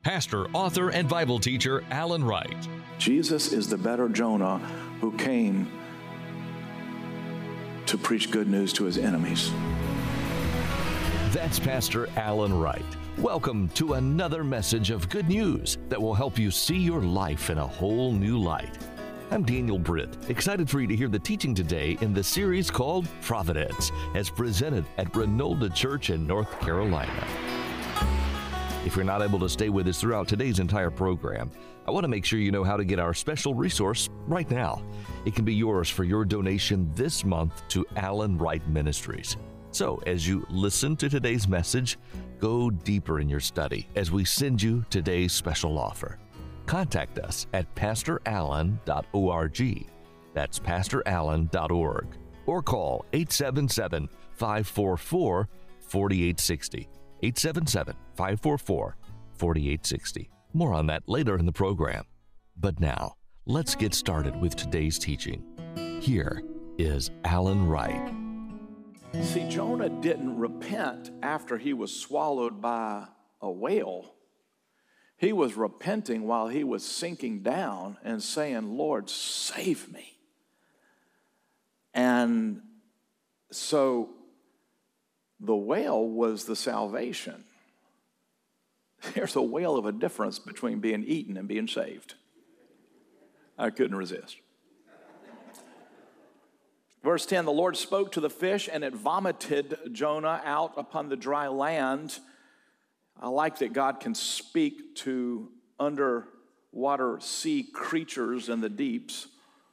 pastor, author, and Bible teacher Alan Wright. Jesus is the better Jonah who came to preach good news to his enemies. That's Pastor Alan Wright. Welcome to another message of good news that will help you see your life in a whole new light. I'm Daniel Britt, excited for you to hear the teaching today in the series called Providence, as presented at Renolda Church in North Carolina. If you're not able to stay with us throughout today's entire program, I want to make sure you know how to get our special resource right now. It can be yours for your donation this month to Alan Wright Ministries. So, as you listen to today's message, go deeper in your study as we send you today's special offer. Contact us at pastorallen.org. That's pastorallen.org. Or call 877-544-4860. 877-544-4860. More on that later in the program. But now, let's get started with today's teaching. Here is Alan Wright. See, Jonah didn't repent after he was swallowed by a whale. He was repenting while he was sinking down and saying, Lord, save me. And so the whale was the salvation. There's a whale of a difference between being eaten and being saved. I couldn't resist. Verse 10, the Lord spoke to the fish, and it vomited Jonah out upon the dry land. I like that God can speak to underwater sea creatures in the deeps.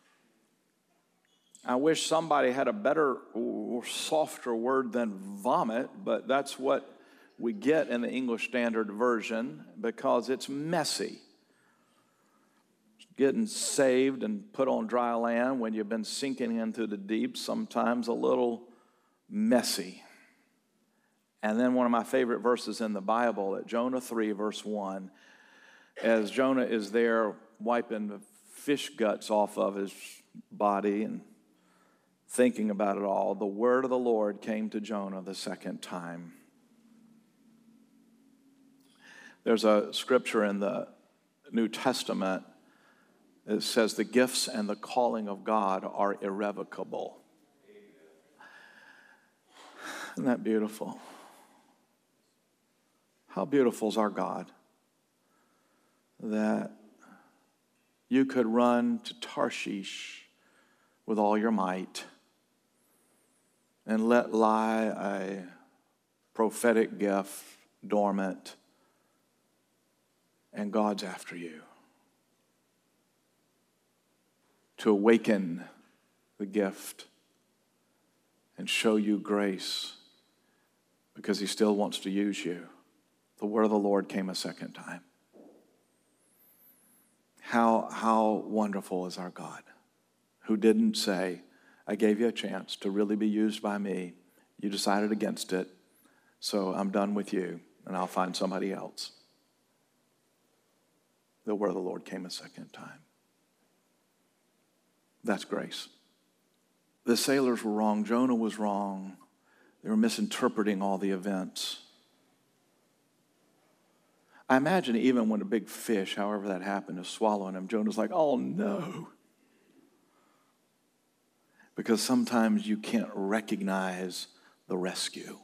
I wish somebody had a better or softer word than vomit, but that's what we get in the English Standard Version because it's messy. Getting saved and put on dry land when you've been sinking into the deep, sometimes a little messy. And then one of my favorite verses in the Bible, at Jonah 3, verse 1, as Jonah is there wiping the fish guts off of his body and thinking about it all, the word of the Lord came to Jonah the second time. There's a scripture in the New Testament that says the gifts and the calling of God are irrevocable. Isn't that beautiful? How beautiful is our God that you could run to Tarshish with all your might and let lie a prophetic gift dormant, and God's after you to awaken the gift and show you grace because he still wants to use you. The word of the Lord came a second time. How wonderful is our God, who didn't say, I gave you a chance to really be used by me. You decided against it, so I'm done with you, and I'll find somebody else. The word of the Lord came a second time. That's grace. The sailors were wrong. Jonah was wrong. They were misinterpreting all the events. I imagine even when a big fish, however that happened, is swallowing him, Jonah's like, oh no. Because sometimes you can't recognize the rescue.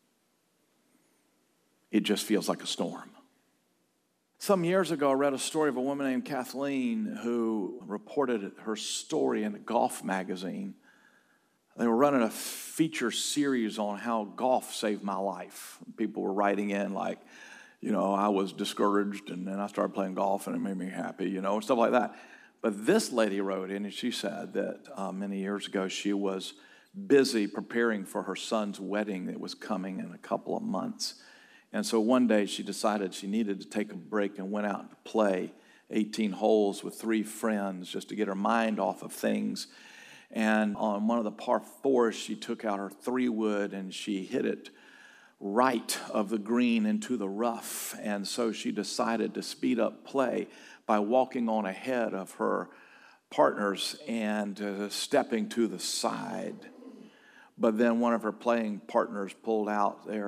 It just feels like a storm. Some years ago, I read a story of a woman named Kathleen who reported her story in a golf magazine. They were running a feature series on how golf saved my life. People were writing in like, I was discouraged and then I started playing golf and it made me happy, and stuff like that. But this lady wrote in and she said that many years ago she was busy preparing for her son's wedding that was coming in a couple of months. And so one day she decided she needed to take a break and went out to play 18 holes with 3 friends just to get her mind off of things. And on one of the par 4s, she took out her 3-wood and she hit it right of the green into the rough. And so she decided to speed up play by walking on ahead of her partners and stepping to the side. But then one of her playing partners pulled out their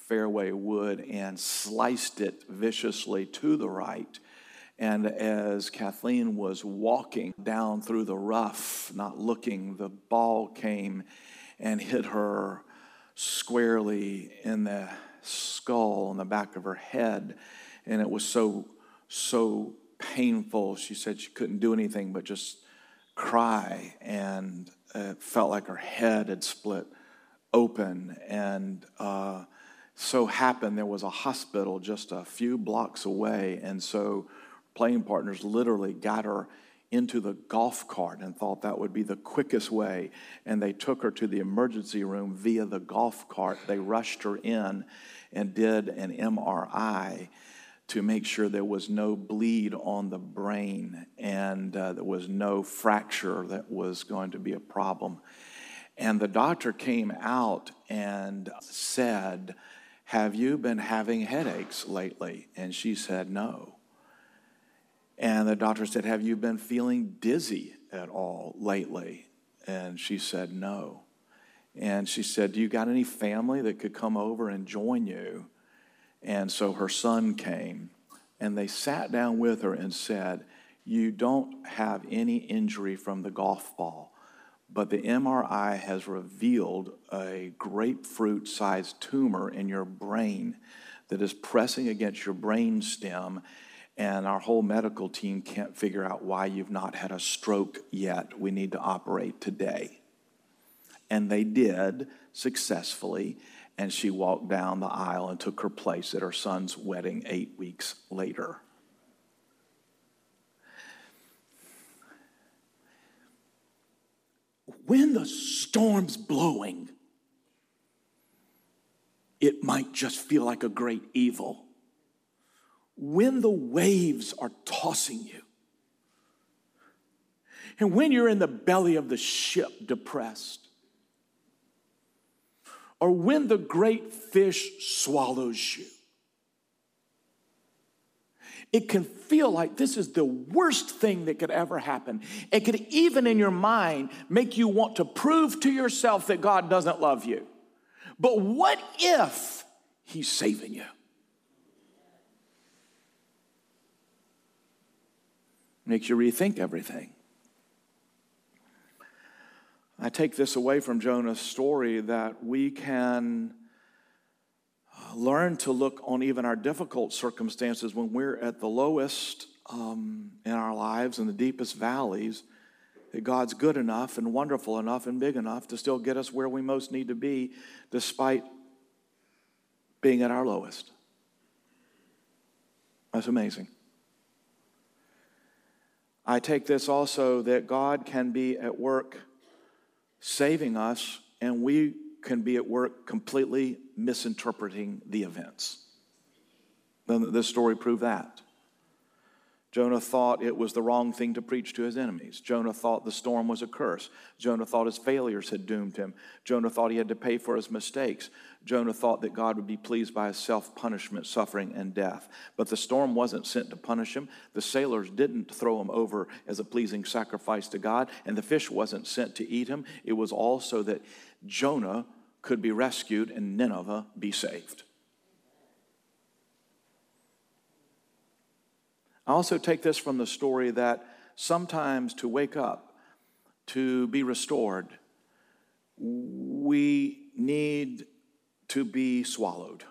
fairway wood and sliced it viciously to the right. And as Kathleen was walking down through the rough, not looking, the ball came and hit her squarely in the skull, on the back of her head. And it was so painful. She said she couldn't do anything but just cry. And it felt like her head had split open. And so happened there was a hospital just a few blocks away. And so playing partners literally got her into the golf cart and thought that would be the quickest way. And they took her to the emergency room via the golf cart. They rushed her in and did an MRI to make sure there was no bleed on the brain and there was no fracture that was going to be a problem. And the doctor came out and said, "Have you been having headaches lately?" And she said, "No." And the doctor said, "Have you been feeling dizzy at all lately?" And she said, "No." And she said, "Do you got any family that could come over and join you?" And so her son came, and they sat down with her and said, "You don't have any injury from the golf ball, but the MRI has revealed a grapefruit-sized tumor in your brain that is pressing against your brain stem. And our whole medical team can't figure out why you've not had a stroke yet. We need to operate today." And they did successfully, and she walked down the aisle and took her place at her son's wedding 8 weeks later. When the storm's blowing, it might just feel like a great evil. When the waves are tossing you, and when you're in the belly of the ship depressed, or when the great fish swallows you, it can feel like this is the worst thing that could ever happen. It could even in your mind make you want to prove to yourself that God doesn't love you. But what if He's saving you? Makes you rethink everything. I take this away from Jonah's story that we can learn to look on even our difficult circumstances when we're at the lowest in our lives, in the deepest valleys, that God's good enough and wonderful enough and big enough to still get us where we most need to be despite being at our lowest. That's amazing. I take this also that God can be at work saving us, and we can be at work completely misinterpreting the events. This story proved that. Jonah thought it was the wrong thing to preach to his enemies. Jonah thought the storm was a curse. Jonah thought his failures had doomed him. Jonah thought he had to pay for his mistakes. Jonah thought that God would be pleased by his self-punishment, suffering, and death. But the storm wasn't sent to punish him. The sailors didn't throw him over as a pleasing sacrifice to God. And the fish wasn't sent to eat him. It was all so that Jonah could be rescued and Nineveh be saved. I also take this from the story that sometimes to wake up, to be restored, we need to be swallowed.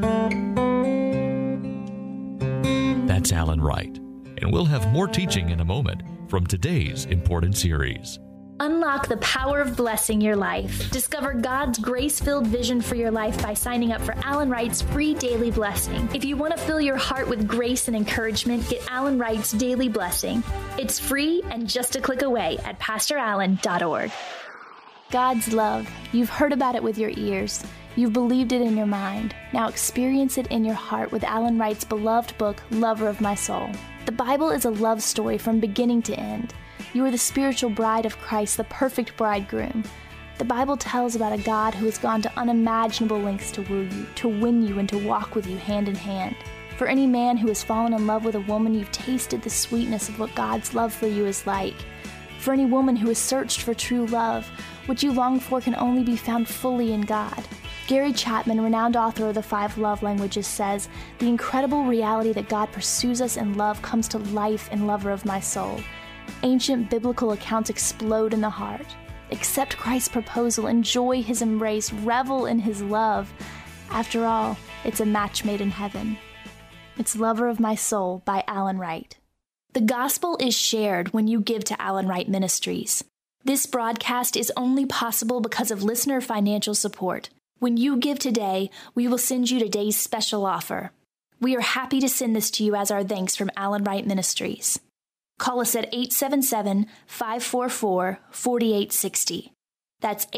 That's Alan Wright, and we'll have more teaching in a moment from today's important series. Unlock the power of blessing your life. Discover God's grace-filled vision for your life by signing up for Alan Wright's free daily blessing. If you want to fill your heart with grace and encouragement, get Alan Wright's daily blessing. It's free and just a click away at PastorAlan.org. God's love. You've heard about it with your ears. You've believed it in your mind. Now experience it in your heart with Alan Wright's beloved book, Lover of My Soul. The Bible is a love story from beginning to end. You are the spiritual bride of Christ, the perfect bridegroom. The Bible tells about a God who has gone to unimaginable lengths to woo you, to win you, and to walk with you hand in hand. For any man who has fallen in love with a woman, you've tasted the sweetness of what God's love for you is like. For any woman who has searched for true love, what you long for can only be found fully in God. Gary Chapman, renowned author of The 5 Love Languages, says, "The incredible reality that God pursues us in love comes to life in Lover of My Soul. Ancient biblical accounts explode in the heart. Accept Christ's proposal, enjoy his embrace, revel in his love. After all, it's a match made in heaven." It's Lover of My Soul by Alan Wright. The gospel is shared when you give to Alan Wright Ministries. This broadcast is only possible because of listener financial support. When you give today, we will send you today's special offer. We are happy to send this to you as our thanks from Alan Wright Ministries. Call us at 877-544-4860. That's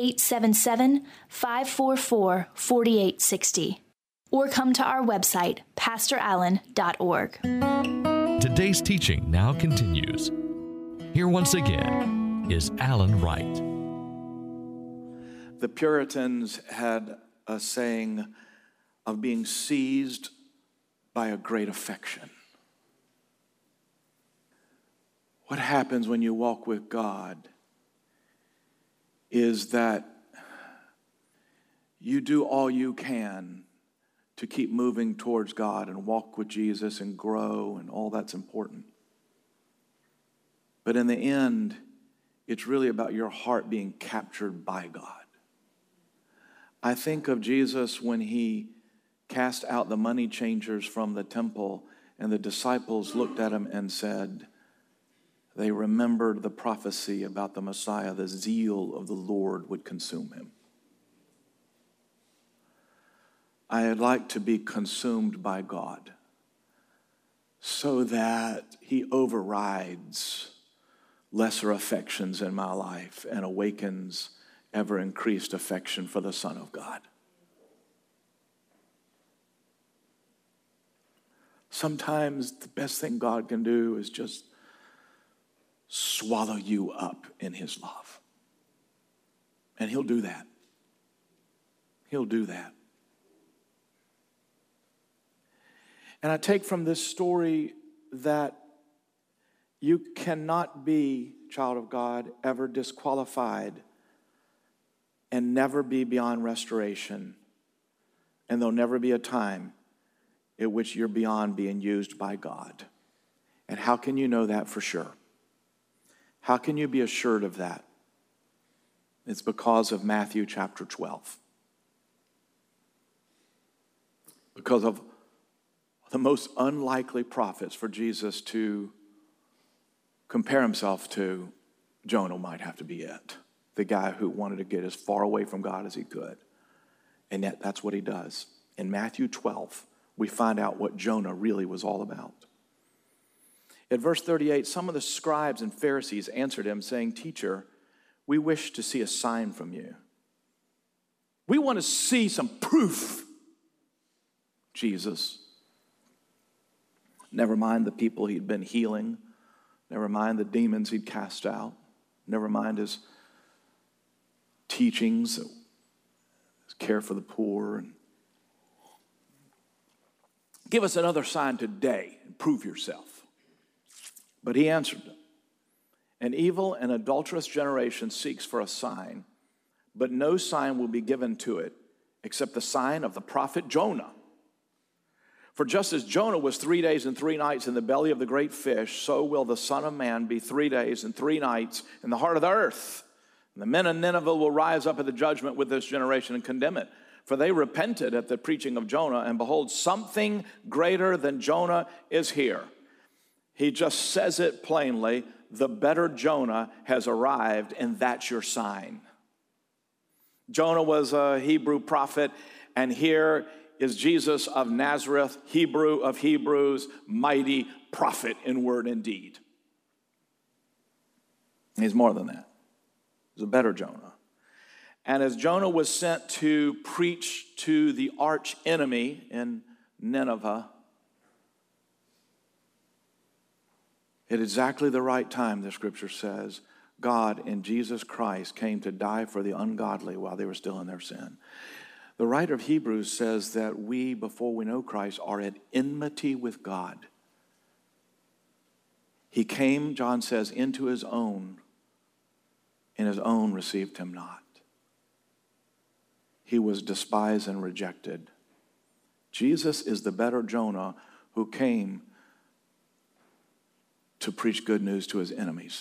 877-544-4860. Or come to our website, pastorallen.org. Today's teaching now continues. Here once again is Alan Wright. The Puritans had a saying of being seized by a great affection. What happens when you walk with God is that you do all you can to keep moving towards God and walk with Jesus and grow, and all that's important. But in the end, it's really about your heart being captured by God. I think of Jesus when he cast out the money changers from the temple, and the disciples looked at him and said, they remembered the prophecy about the Messiah, the zeal of the Lord would consume him. I'd like to be consumed by God so that he overrides lesser affections in my life and awakens ever increased affection for the Son of God. Sometimes the best thing God can do is just swallow you up in his love. And he'll do that. He'll do that. And I take from this story that you cannot be, child of God, ever disqualified and never be beyond restoration. And there'll never be a time at which you're beyond being used by God. And how can you know that for sure? How can you be assured of that? It's because of Matthew chapter 12. Because of the most unlikely prophets for Jesus to compare himself to, Jonah might have to be it. The guy who wanted to get as far away from God as he could. And yet that's what he does. In Matthew 12, we find out what Jonah really was all about. At verse 38, some of the scribes and Pharisees answered him, saying, "Teacher, we wish to see a sign from you." We want to see some proof, Jesus. Never mind the people he'd been healing. Never mind the demons he'd cast out. Never mind his teachings, his care for the poor. And give us another sign today and prove yourself. But he answered them, "An evil and adulterous generation seeks for a sign, but no sign will be given to it except the sign of the prophet Jonah. For just as Jonah was 3 days and 3 nights in the belly of the great fish, so will the Son of Man be 3 days and 3 nights in the heart of the earth. And the men of Nineveh will rise up at the judgment with this generation and condemn it. For they repented at the preaching of Jonah, and behold, something greater than Jonah is here." He just says it plainly. The better Jonah has arrived, and that's your sign. Jonah was a Hebrew prophet, and here is Jesus of Nazareth, Hebrew of Hebrews, mighty prophet in word and deed. He's more than that. He's a better Jonah. And as Jonah was sent to preach to the arch enemy in Nineveh, at exactly the right time, the scripture says, God in Jesus Christ came to die for the ungodly while they were still in their sin. The writer of Hebrews says that we, before we know Christ, are at enmity with God. He came, John says, into his own, and his own received him not. he was despised and rejected. Jesus is the better Jonah who came to preach good news to his enemies.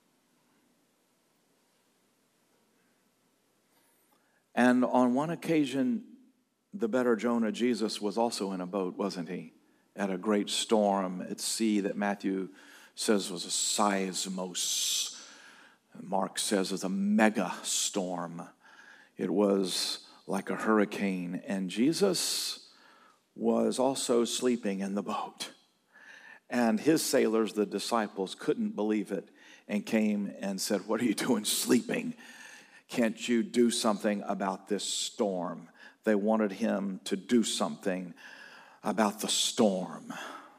And on one occasion, the better Jonah, Jesus, was also in a boat, wasn't he? At a great storm at sea that Matthew says was a seismos. Mark says it's a mega storm. It was like a hurricane. And Jesus was also sleeping in the boat. And his sailors, the disciples, couldn't believe it and came and said, "What are you doing sleeping? Can't you do something about this storm?" They wanted him to do something about the storm.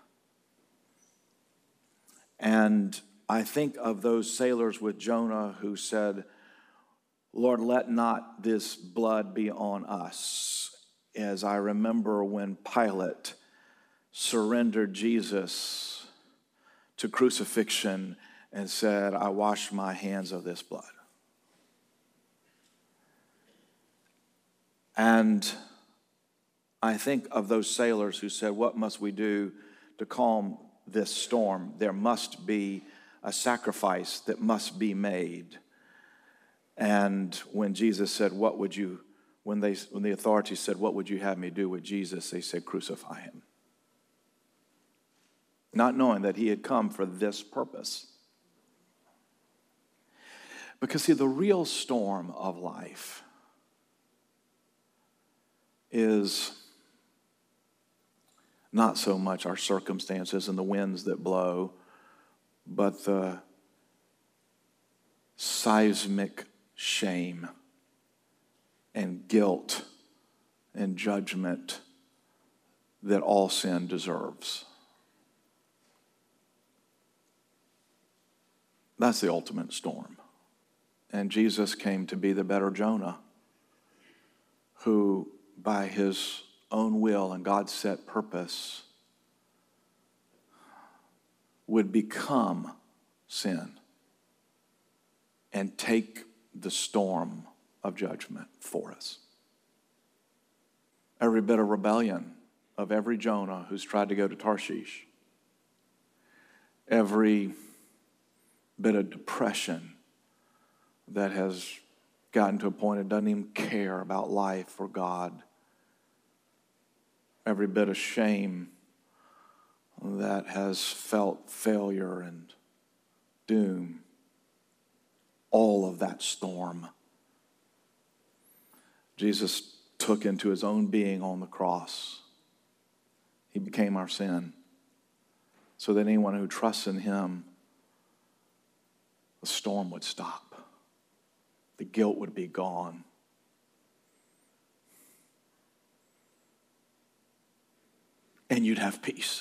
And I think of those sailors with Jonah who said, "Lord, let not this blood be on us." As I remember when Pilate surrendered Jesus to crucifixion and said, "I wash my hands of this blood." And I think of those sailors who said, "What must we do to calm this storm? There must be a sacrifice that must be made." And when Jesus said, when the authorities said, "What would you have me do with Jesus?" they said, "Crucify him." Not knowing that he had come for this purpose. Because see, the real storm of life is not so much our circumstances and the winds that blow, but the seismic shame and guilt and judgment that all sin deserves. That's the ultimate storm. And Jesus came to be the better Jonah, who by his own will and God's set purpose would become sin and take the storm of judgment for us. Every bit of rebellion of every Jonah who's tried to go to Tarshish, every bit of depression that has gotten to a point it doesn't even care about life or God, every bit of shame that has felt failure and doom, all of that storm, Jesus took into his own being on the cross. He became our sin so that anyone who trusts in him, the storm would stop. The guilt would be gone. And you'd have peace.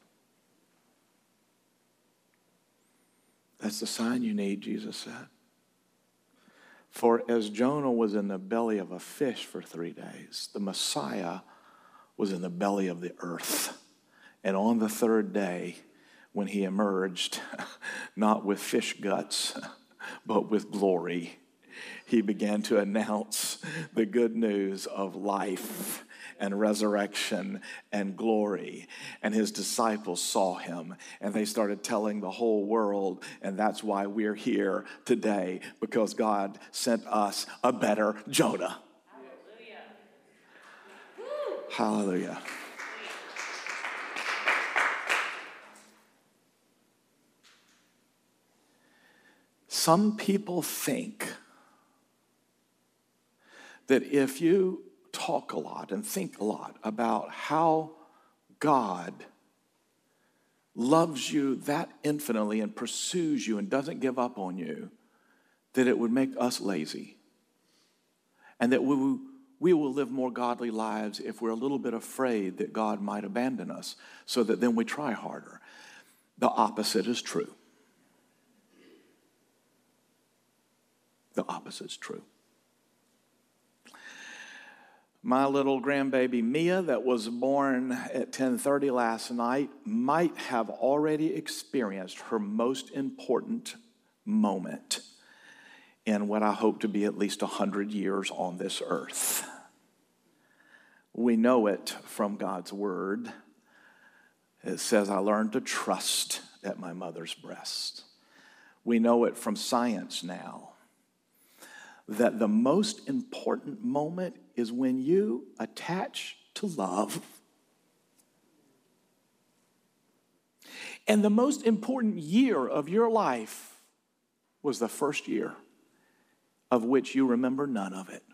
That's the sign you need, Jesus said. For as Jonah was in the belly of a fish for 3 days, the Messiah was in the belly of the earth. And on the third day, when he emerged, not with fish guts, but with glory, he began to announce the good news of life and resurrection and glory. And his disciples saw him and they started telling the whole world. And that's why we're here today, because God sent us a better Jonah. Hallelujah. Hallelujah. Some people think that if you talk a lot and think a lot about how God loves you that infinitely and pursues you and doesn't give up on you, that it would make us lazy. And that we will live more godly lives if we're a little bit afraid that God might abandon us, so that then we try harder. The opposite is true. The opposite is true. My little grandbaby Mia, that was born at 10:30 last night, might have already experienced her most important moment in what I hope to be at least 100 years on this earth. We know it from God's word. It says, I learned to trust at my mother's breast. We know it from science now, that the most important moment is when you attach to love. And the most important year of your life was the first year, of which you remember none of it.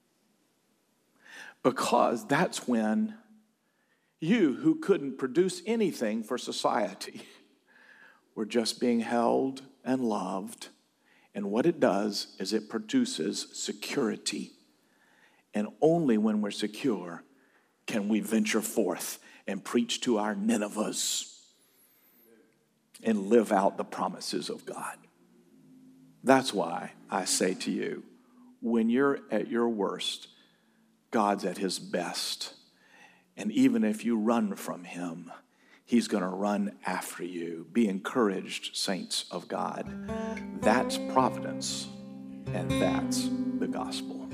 Because that's when you, who couldn't produce anything for society, were just being held and loved. And what it does is it produces security. And only when we're secure can we venture forth and preach to our Ninevehs and live out the promises of God. That's why I say to you, when you're at your worst, God's at his best. And even if you run from him, he's going to run after you. Be encouraged, saints of God. That's providence, and that's the gospel.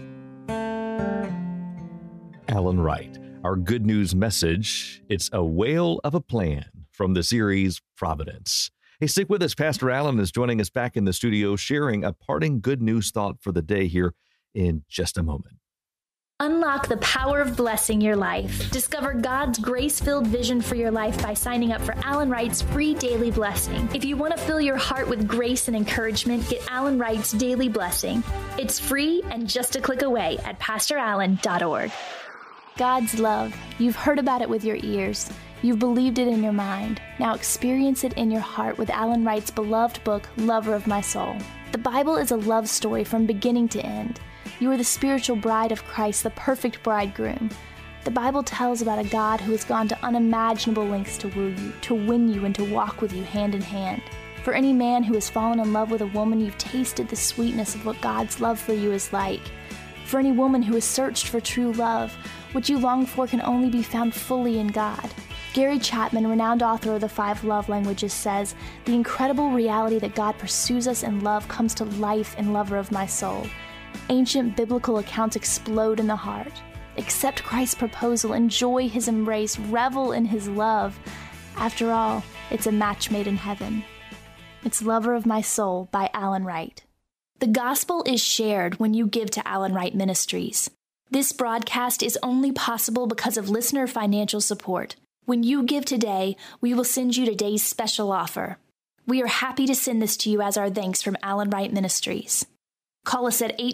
Alan Wright, our good news message, it's a whale of a plan from the series Providence. Hey, stick with us. Pastor Alan is joining us back in the studio, sharing a parting good news thought for the day here in just a moment. Unlock the power of blessing your life. Discover God's grace-filled vision for your life by signing up for Alan Wright's free daily blessing. If you want to fill your heart with grace and encouragement, get Alan Wright's daily blessing. It's free and just a click away at pastorallen.org. God's love. You've heard about it with your ears. You've believed it in your mind. Now experience it in your heart with Alan Wright's beloved book, Lover of My Soul. The Bible is a love story from beginning to end. You are the spiritual bride of Christ, the perfect bridegroom. The Bible tells about a God who has gone to unimaginable lengths to woo you, to win you, and to walk with you hand in hand. For any man who has fallen in love with a woman, you've tasted the sweetness of what God's love for you is like. For any woman who has searched for true love, what you long for can only be found fully in God. Gary Chapman, renowned author of the 5 Love Languages, says, the incredible reality that God pursues us in love comes to life in Lover of My Soul. Ancient biblical accounts explode in the heart. Accept Christ's proposal, enjoy his embrace, revel in his love. After all, it's a match made in heaven. It's Lover of My Soul by Alan Wright. The gospel is shared when you give to Alan Wright Ministries. This broadcast is only possible because of listener financial support. When you give today, we will send you today's special offer. We are happy to send this to you as our thanks from Alan Wright Ministries. Call us at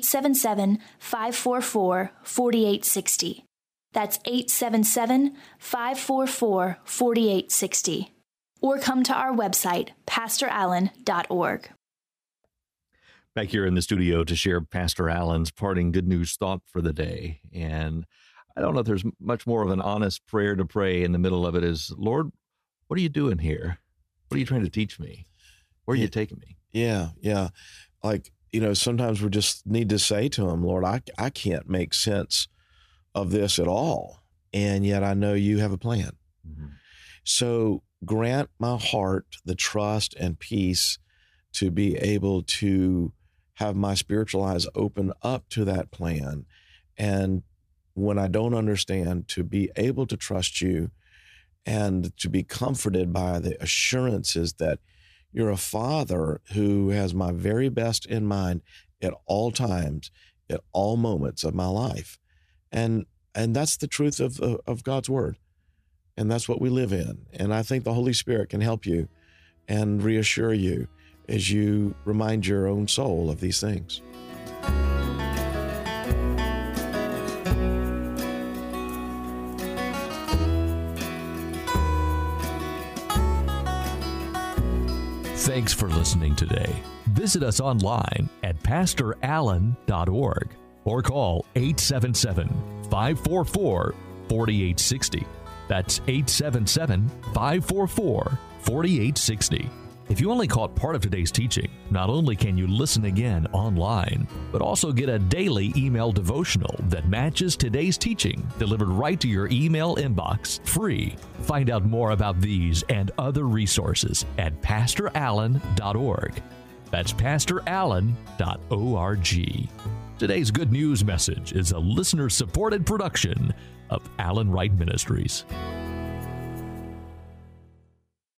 877-544-4860. That's 877-544-4860. Or come to our website, pastorallen.org. Back here in the studio to share Pastor Alan's parting good news thought for the day. And I don't know if there's much more of an honest prayer to pray in the middle of it is, Lord, what are you doing here? What are you trying to teach me? Where are you taking me? Yeah. Like, sometimes we just need to say to him, Lord, I can't make sense of this at all. And yet I know you have a plan. Mm-hmm. So grant my heart the trust and peace to be able to have my spiritual eyes open up to that plan. And when I don't understand, to be able to trust you and to be comforted by the assurances that you're a Father who has my very best in mind at all times, at all moments of my life. And that's the truth of God's word. And that's what we live in. And I think the Holy Spirit can help you and reassure you as you remind your own soul of these things. Thanks for listening today. Visit us online at pastorallen.org or call 877-544-4860. That's 877-544-4860. If you only caught part of today's teaching, not only can you listen again online, but also get a daily email devotional that matches today's teaching delivered right to your email inbox, free. Find out more about these and other resources at pastorallen.org. That's pastorallen.org. Today's Good News message is a listener-supported production of Alan Wright Ministries.